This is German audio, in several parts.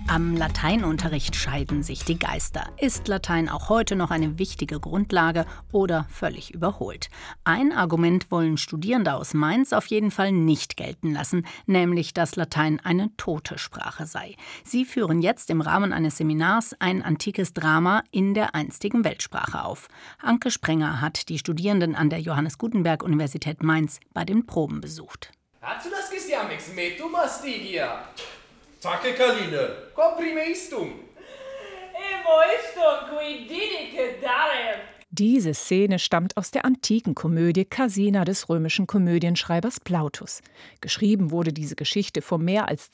Am Lateinunterricht scheiden sich die Geister. Ist Latein auch heute noch eine wichtige Grundlage oder völlig überholt? Ein Argument wollen Studierende aus Mainz auf jeden Fall nicht gelten lassen, nämlich, dass Latein eine tote Sprache sei. Sie führen jetzt im Rahmen eines Seminars ein antikes Drama in der einstigen Weltsprache auf. Anke Sprenger hat die Studierenden an der Johannes Gutenberg-Universität Mainz bei den Proben besucht. Aculas gestiamex metum astigia. Zacke Kaline. Comprimeistum. Emoistum qui didike dare. Diese Szene stammt aus der antiken Komödie Casina des römischen Komödienschreibers Plautus. Geschrieben wurde diese Geschichte vor mehr als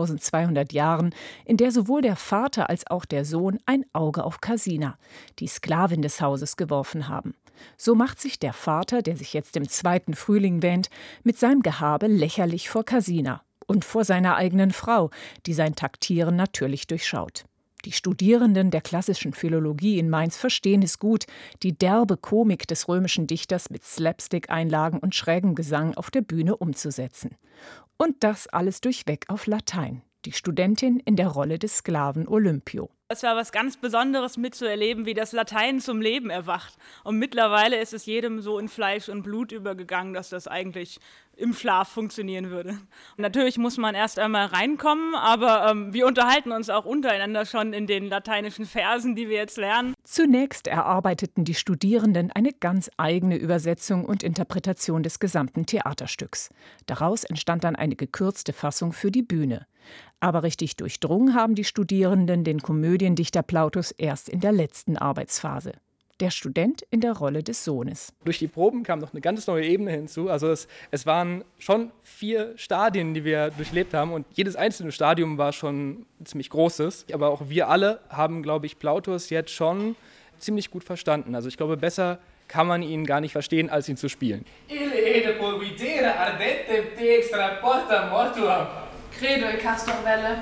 2200 Jahren, in der sowohl der Vater als auch der Sohn ein Auge auf Casina, die Sklavin des Hauses, geworfen haben. So macht sich der Vater, der sich jetzt im zweiten Frühling wähnt, mit seinem Gehabe lächerlich vor Casina und vor seiner eigenen Frau, die sein Taktieren natürlich durchschaut. Die Studierenden der klassischen Philologie in Mainz verstehen es gut, die derbe Komik des römischen Dichters mit Slapstick-Einlagen und schrägem Gesang auf der Bühne umzusetzen. Und das alles durchweg auf Latein. Die Studentin in der Rolle des Sklaven Olympio. Es war was ganz Besonderes mitzuerleben, wie das Latein zum Leben erwacht. Und mittlerweile ist es jedem so in Fleisch und Blut übergegangen, dass das eigentlich im Schlaf funktionieren würde. Und natürlich muss man erst einmal reinkommen, aber wir unterhalten uns auch untereinander schon in den lateinischen Versen, die wir jetzt lernen. Zunächst erarbeiteten die Studierenden eine ganz eigene Übersetzung und Interpretation des gesamten Theaterstücks. Daraus entstand dann eine gekürzte Fassung für die Bühne. Aber richtig durchdrungen haben die Studierenden den Komödiendichter Plautus erst in der letzten Arbeitsphase. Der Student in der Rolle des Sohnes. Durch die Proben kam noch eine ganz neue Ebene hinzu. Also es waren schon 4 Stadien, die wir durchlebt haben. Und jedes einzelne Stadium war schon ziemlich großes. Aber auch wir alle haben, glaube ich, Plautus jetzt schon ziemlich gut verstanden. Also ich glaube, besser kann man ihn gar nicht verstehen, als ihn zu spielen. Ille ede pulvidere ardentem te extra porta mortuam. Credo e castorvelle.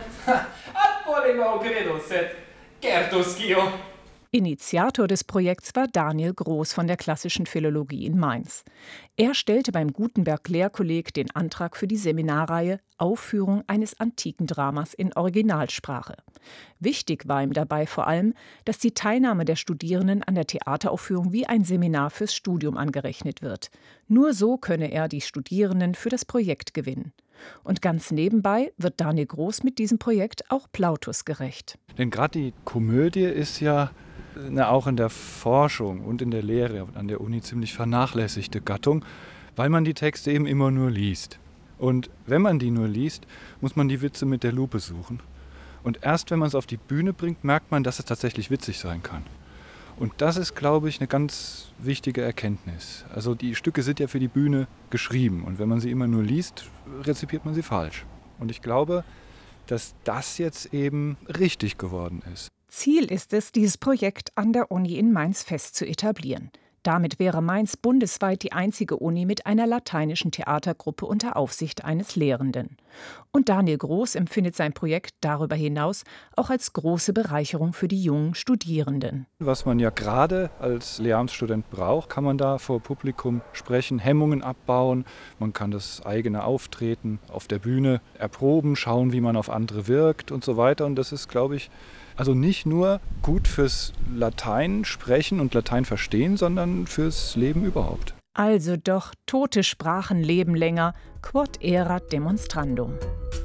Ad polemo credo sed certus cio. Initiator des Projekts war Daniel Groß von der Klassischen Philologie in Mainz. Er stellte beim Gutenberg-Lehrkolleg den Antrag für die Seminarreihe Aufführung eines antiken Dramas in Originalsprache. Wichtig war ihm dabei vor allem, dass die Teilnahme der Studierenden an der Theateraufführung wie ein Seminar fürs Studium angerechnet wird. Nur so könne er die Studierenden für das Projekt gewinnen. Und ganz nebenbei wird Daniel Groß mit diesem Projekt auch Plautus gerecht. Denn gerade die Komödie ist ja auch in der Forschung und in der Lehre an der Uni ziemlich vernachlässigte Gattung, weil man die Texte eben immer nur liest. Und wenn man die nur liest, muss man die Witze mit der Lupe suchen. Und erst wenn man es auf die Bühne bringt, merkt man, dass es tatsächlich witzig sein kann. Und das ist, glaube ich, eine ganz wichtige Erkenntnis. Also die Stücke sind ja für die Bühne geschrieben. Und wenn man sie immer nur liest, rezipiert man sie falsch. Und ich glaube, dass das jetzt eben richtig geworden ist. Ziel ist es, dieses Projekt an der Uni in Mainz fest zu etablieren. Damit wäre Mainz bundesweit die einzige Uni mit einer lateinischen Theatergruppe unter Aufsicht eines Lehrenden. Und Daniel Groß empfindet sein Projekt darüber hinaus auch als große Bereicherung für die jungen Studierenden. Was man ja gerade als Lehramtsstudent braucht, kann man da vor Publikum sprechen, Hemmungen abbauen. Man kann das eigene Auftreten auf der Bühne erproben, schauen, wie man auf andere wirkt und so weiter. Und das ist, glaube ich, also nicht nur gut fürs Latein sprechen und Latein verstehen, sondern fürs Leben überhaupt. Also doch, tote Sprachen leben länger, quod erat demonstrandum.